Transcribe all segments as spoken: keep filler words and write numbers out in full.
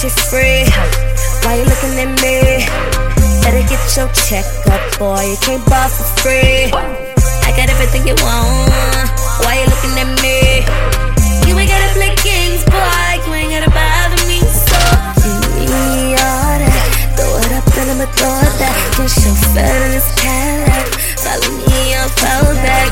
shit free. Why you looking at me? Better get your check up, boy. You can't buy for free. I got everything you want. Why you looking at me? You ain't gotta play games, boy. You ain't gotta bother me. So give me all that. Throw it up and I'ma throw it back. Can show fat in this Cadillac. Follow me, I'll follow back.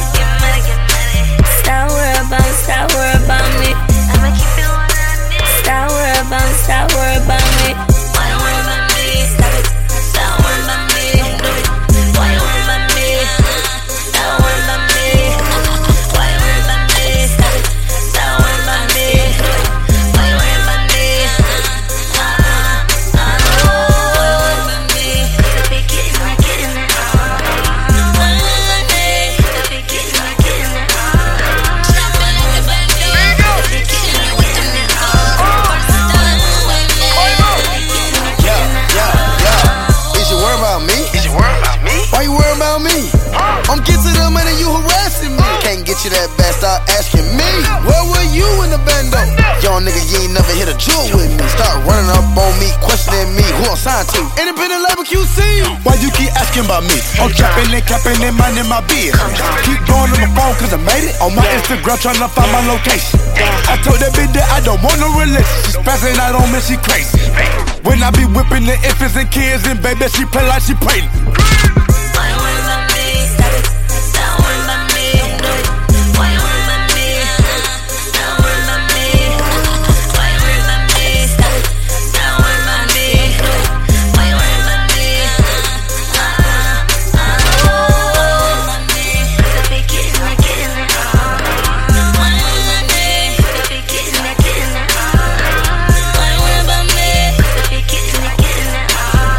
Stop worry about me, stop worry about me. I'ma keep it one hundred. Stop worry about me, stop worry about me. Why you worry about me? Stop it. Stop worry about me. Why you worry about me? Stop worry about me. Why you worry about me? Stop it. Stop worry about me. Why you worry about me? Uh, uh, uh, why you worry about me? Could be getting it, getting it. Why you worry about me? Could be getting it, getting it. Why you worry about me? I'm getting to the money, you harassing me. Can't get you that bad, start asking me. Where were you in the bando? Young nigga, you ain't never hit a jewel with me. Start running up on me, questioning me. Who I'm signed to? Independent label Q C. Why you keep asking about me? I'm trapping and capping and minding my biz. Keep going on my phone cause I made it. On my Instagram trying to find my location. I told that bitch that I don't want no relationship. She's passing out on me, she crazy. When I be whipping the infants and kids and baby, she play like she pregnant. Why you worry about me? Stop it. Stop worrying about me. Why you worry about me? Stop worrying about me. Why you worry about me? Stop it. Stop worrying about me. Why you worry about me? Uh, uh, uh, could be getting it, getting it. Why you worry about me? Could be getting it, getting it. Why you worry about me? Could be getting it, getting it.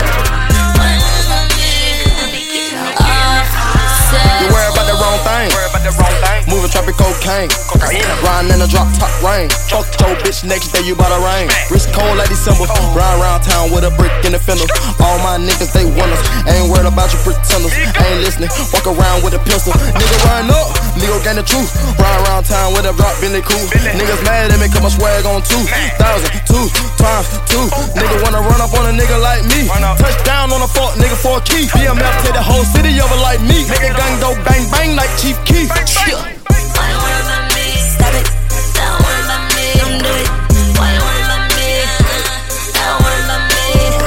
Why you worry about me? Could be getting it, getting it. You worry about the wrong thing. Moving traffic cocaine. Riding in a drop top rain. Fuck your bitch next day, you bout to rain. Wrist cold like December. Ride around town with a brick in the fender. All my niggas, they want us. Ain't worried about you pretenders. Ain't listening. Walk around with a pistol. Nigga run up. Nigga gain the truth. Ride around town with a drop Bentley cool. Niggas mad at me cause my swag on two thousand. Two times two. Nigga wanna run up on a nigga like me. Touchdown on a fuck nigga for a key. B M F take the whole city over like me. Nigga gun go bang bang like Chief Keef. Why you worry about me? Stop it. Stop worrying about me. Don't do it. Why you worry about me? Stop worrying about me.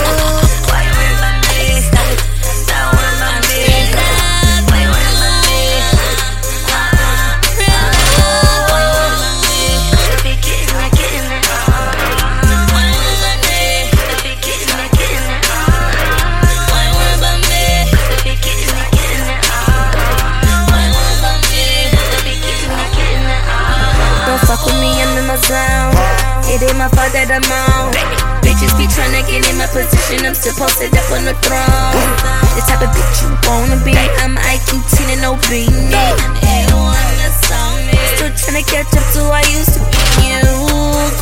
Why you worry about me? Stop it. Stop worrying about me. Why you worry about me? Uh, uh, why you worry about me? Could be getting it, getting it. Why you worry about me? Could be getting it, getting it. Why you worry about me? Could be getting it, getting it. Why you worry about me? Could be getting it, getting it. Don't fuck with me, I'm in my zone. It ain't my fault that I'm on. Bitches be tryna get in my position, I'm still posted up on the throne. The type of bitch you wanna be, I'm I Q ten and no beanie. Still tryna catch up to I used to be you.